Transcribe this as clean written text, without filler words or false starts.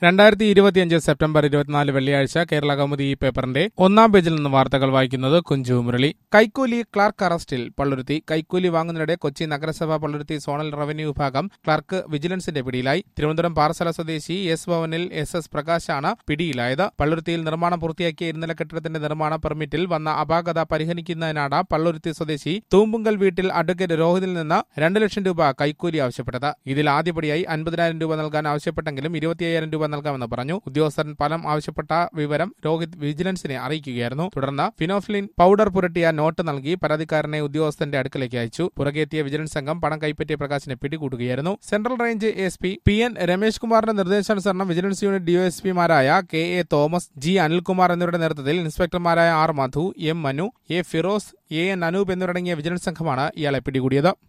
2025 September 24 വെള്ളിയാഴ്ച കേരള കൗമുദി ഈ പേപ്പറിന്റെ ഒന്നാം പേജിൽ നിന്ന് വാർത്തകൾ വായിക്കുന്നത് കുഞ്ചു മുരളി. കൈക്കൂലി ക്ലാർക്ക് അറസ്റ്റിൽ. പള്ളുരുത്തി. കൈക്കൂലി വാങ്ങുന്നതിനിടെ കൊച്ചി നഗരസഭ പള്ളുരുത്തി സോണൽ റവന്യൂ വിഭാഗം ക്ലാർക്ക് വിജിലൻസിന്റെ പിടിയിലായി. തിരുവനന്തപുരം പാറശാല സ്വദേശി എസ് ഭവനിൽ എസ് പ്രകാശാണ് പിടിയിലായത്. പള്ളുരുത്തിയിൽ നിർമ്മാണം പൂർത്തിയാക്കിയ ഇരുനില കെട്ടിടത്തിന്റെ നിർമ്മാണ പെർമിറ്റിൽ വന്ന അപാകത പരിഹരിക്കുന്നതിനാണ് പള്ളുരുത്തി സ്വദേശി തൂമ്പുങ്കൽ വീട്ടിൽ അഡ്വക്കേറ്റ് രോഹിതിൽ നിന്ന് 2 ലക്ഷം രൂപ കൈക്കൂലി ആവശ്യപ്പെട്ടത്. ഇതിൽ ആദ്യപടിയായി 50,000 രൂപ നൽകാൻ ആവശ്യപ്പെട്ടെങ്കിലും 25,000 രൂപ നൽകാമെന്ന് പറഞ്ഞു. ഉദ്യോഗസ്ഥൻ പണം ആവശ്യപ്പെട്ട വിവരം രോഹിത് വിജിലൻസിനെ അറിയിക്കുകയായിരുന്നു. തുടർന്ന് ഫിനോഫ്ലിൻ പൌഡർ പുരട്ടിയ നോട്ട് നൽകി പരാതിക്കാരനെ ഉദ്യോഗസ്ഥന്റെ അടുക്കലേക്ക് അയച്ചു. പുറകെത്തിയ വിജിലൻസ് സംഘം പണം കൈപ്പറ്റിയ പ്രകാശിനെ പിടികൂടുകയായിരുന്നു. Central range S P PN Ramesh കുമാറിന്റെ നിർദ്ദേശാനുസരണം വിജിലൻസ് യൂണിറ്റ് DOSPമാരായ KA തോമസ്, G അനിൽകുമാർ എന്നിവരുടെ നേതൃത്വത്തിൽ ഇൻസ്പെക്ടർമാരായ R Madhu, M Manu, A Firoz, AN Anoop എന്നിവരടങ്ങിയ വിജിലൻസ് സംഘമാണ് ഇയാളെ പിടികൂടിയത്.